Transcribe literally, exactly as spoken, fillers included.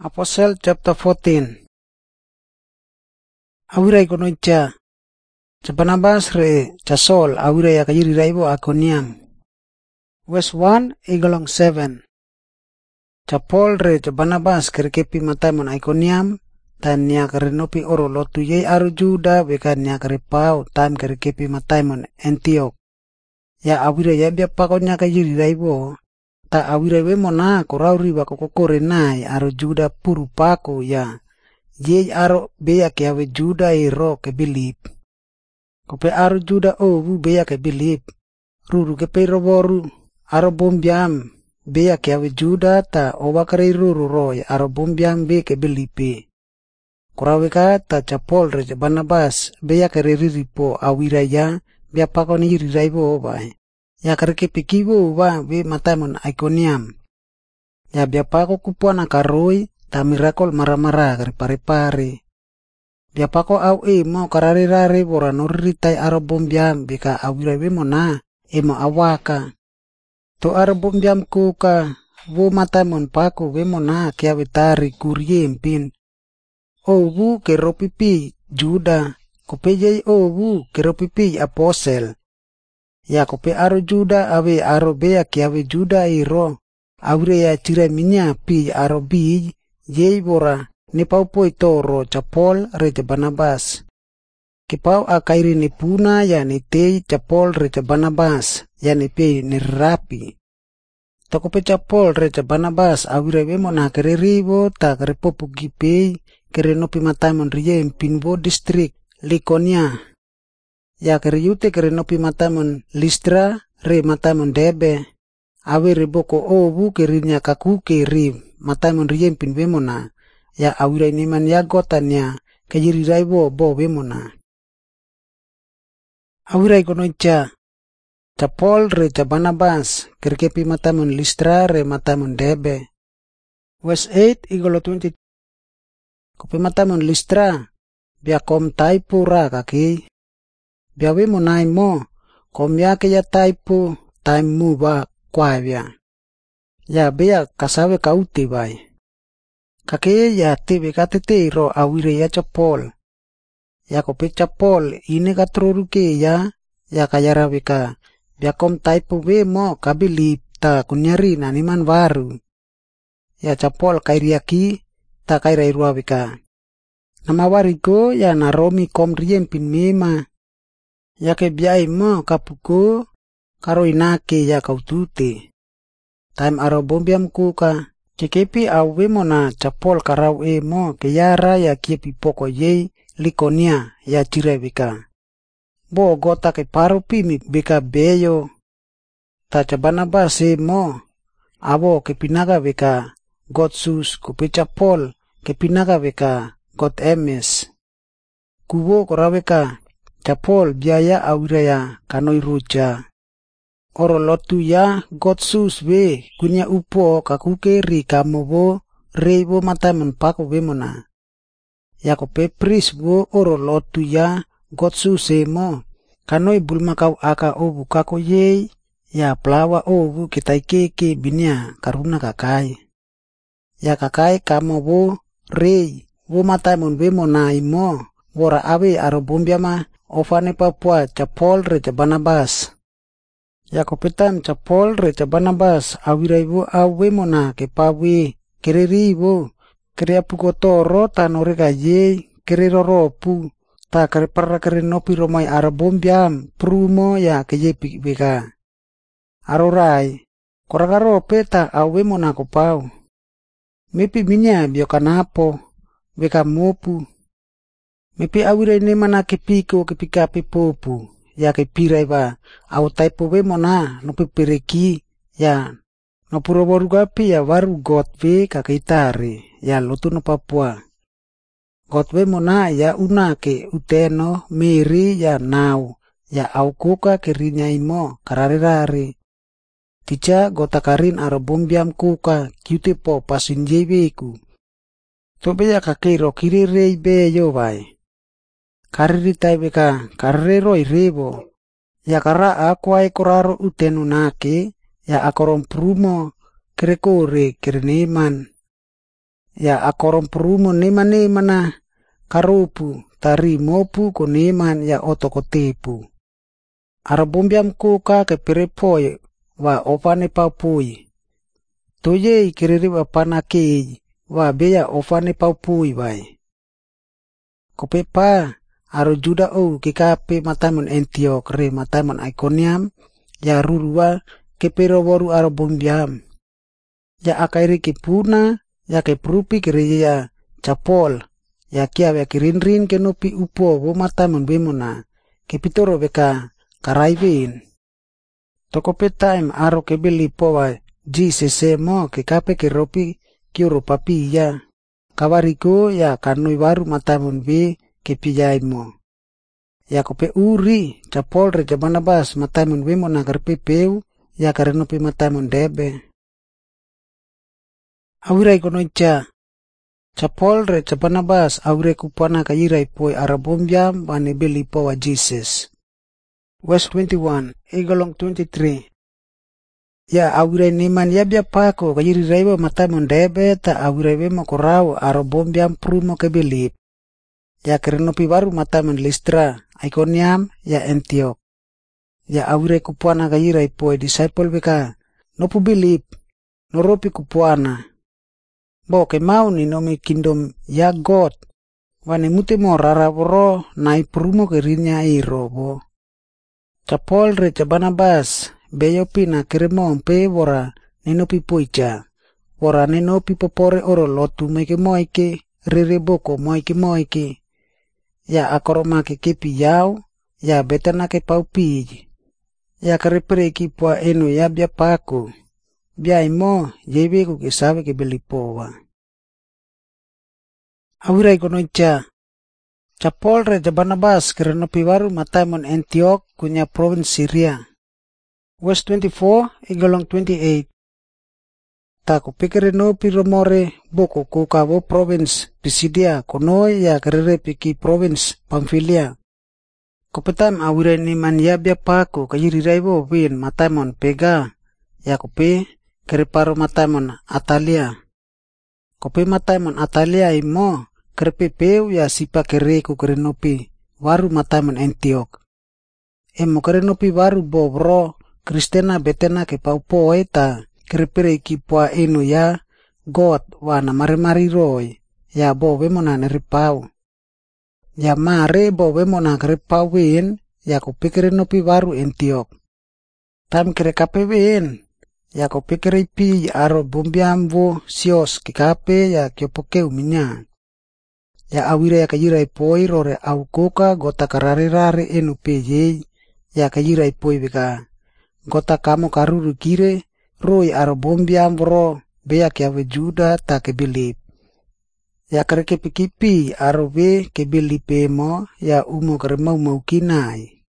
Apostle chapter fourteen. Awirai kono cha Barnabas re cha Saul awirai akayiri raibo Iconium. Verse one igalong seven. Cha Paul re cha Barnabas kerkepi matamon Iconium tan niya karenopi oro lotu yei aru Juda beka niya karepau tam kerkepi matamon Antioch. Ya awirai ya bia pakonya kayiri raibo ta awirai we mona korauri ba kokore nai aro Juda puru pako ya ye aro beya ke ave Juda iro ke bilip kope aro Juda o bu beya ke bilip ruru ke pe roboru aro bombiam beya ke ave Juda ta obakare ruru roy aro bombiam be ke bilipe korawe ka ta Chapol re Barnabas beya ke riripo awirai ya bia pakoni riraibo bai ya kareke pikibo ba be matamon Iconium. Ya biapako kupuana karoi ta miracle maramara kare pare-pare. Biapako au e mo karare-rare bora norritai aro bombiam beka awirai mo na emo awaka. To aro bombiam kuka wo matamon pako we mo na kia wetari kuriempin. Owu ke ropipi Juda kopejei owu ke ropipi apostle. Ya kope aro Juda awe aro bea ki awe Juda iro aure ya tira minya pi aro bi yei bora ne pau poi toro Chapol re Barnabas ki pau akairi ne puna ya ne tei Chapol re Barnabas ya ne pe ne rapi to kope Chapol re Barnabas aure we mona kere ribo ta kere popu gipe kere nopi matamon riem pinbo district Lycaonia. Ya kere yute kere nopi matamon Listra re matamon Debe awe reboko obu kerinya kaku keri matamon riem pin wemona ya awirai neman ya gotanya kejiri raibo bo wemona awirai kono cha Chapol re Barnabas kerkepi matamon Listra re matamon Debe. Verse eight igolo twenty. Kopi matamon Listra bia kom taipu ra kaki biawe mo nai mo komya ke ya taipu time mu ba kwavya ya bea kasawe kauti bai kake ya tebe katete ro awire ya Chapol ya kope Chapol ine katroruke ya ya kayara beka bia kom taipu we mo kabili ta kunyari na niman baru ya Chapol kairiaki ta kairai ruwa beka nama wariko ya naromi kom riem pin mema ya ke biai mo kapuko karo inake ya kautute time aro bombiam kuka kekepi awe mo na Chapol karau e mo ke yara ya kiepi poko yei Lycaonia ya jire beka bo gota ke paro pimi beka beyo ta Barnabas e mo abo ke pinaga beka Gotsus kupe Chapol ke pinaga beka got emes kubo koraweka Chapol biaya auraya kanoi ruja. Oro lotu ya Gotsus we kunya upo kakukeri kamobo reibo matamon pako wemona. Ya kope pris wo oro lotu ya Gotsus emo kanoi bulma kau aka obu kako yei ya plawa obu kitai keke binia karuna kakai. Ya kakai kamobo rei wo matamon wemona imo wora awe aro bombiama ofane Papua Chapol re Barnabas. Ya kopetam Chapol re Barnabas awirai wo awe mona ke pawe kereri wo kere apuko toro tanore gaye kere roropu ta kere parra kere nopi romai aro bombiam prumo ya keye beka arorai koragaro peta awe mona ko pau mepi minya bio kanapo beka mopu mepi awirai ne mana kepiko kepika pepopu ya kepirai ba au taipo we mona no pepereki ya no puro borugapi ya waru got we kakaitare ya lotu no Papua got we mona ya unake uteno meri ya nau ya au kuka kerinya imo karare-rare ticha gota karin aro bombiam kuka kiute po pasin jebeku tobe ya kakeiro kirerei be yo bai kariri tai beka karero irebo ya kara aqua ekoraro utenu nake ya akorom prumo kerekore kereneman ya akorom perumo nema-nema na karupu tari mopu ko neman ya otokotepu. Arabombiam kuka ke perepoi wa ofane paupui. Toye ikiriri wa panakei wa beya ofane paupui vai. Kopepa aro Juda o kikape matamun Antioch re matamun Iconium ya rurua keperoworu Arabombiam. Ya akairi kipuna ya keperupi kiri ya Chapol ya kiawe kirinrin kenopi upo wo matamun bemuna kepitoro beka karaibin. Tokope time aro kebeli powa Jesus mo kekape keropi kioro papi ya kawariko ya kanoi waru matamun be kepiyai mo. Ya kope uri Chapol re Barnabas matamun be mo nagarpe peu ya karenopi matamun debe. Awirai konoicha Chapol re Barnabas awire kupana kayirai poi Arabombiam bane beli powa Jesus. Verse twenty-one, Igolong twenty-three. Ya awirai neman yabya pako kayiri raiwa matamun debe ta awirai wemo korau Arabombiam prumo kebelip. Ya kerenopi baru matamun Listra, Iconium ya Antioch. Ya awirai kupana kayirai poi disciple beka nopu bilip noropi kupana. Bo ke mau ni nomi kingdom ya God wane mute mo raraworo nai prumo kerinya irobo. Chapol re Barnabas beyo pina keremo pe wora nenopi poicha wora nenopi popore oro lotu meke moike rere boko moike moike ya akoroma ke kepi yau ya betana ke paupi ya karepere ki pua eno ya bia paku bia imo yebe ku kesawe ke belipowa. Awirai konoicha Chapol re Barnabas kerenopi waru matamun Antioch kunya province Syria. Verse twenty-four, igolong twenty-eight. Tako pekerenopi romore boko kukawo province Pisidia konoi ya kerere piki province Pamphylia. Kopetam awirai neman yabya paku kayirirai win matamun Pega ya kope kereparo matamun Atalia. Kope matamun Atalia imo kerepepeu ya sipa kereku kerenopi waru matamun Antioch. Emo kerenopi waru bobro Kristena betena ke paupo eta kerepere kipua eno ya God wana maremari roy ya bo wemona neripau. Ya mare bo wemona kerepau win ya kopekere nopi waru Antioch. Tam kere kape win ya kopekere pi aro bombiam wo sios kikape ya kiopokeu minya. Ya awire ya kayirai poi rore au koka gota karare rare enu peye ya kayirai poi beka gota kamo karuru kire roi aro bombiam bro beya kiawe Juda ta kebilip. Ya kare kepikipi aro be kebilipe mo ya umo kare mau mau kinai.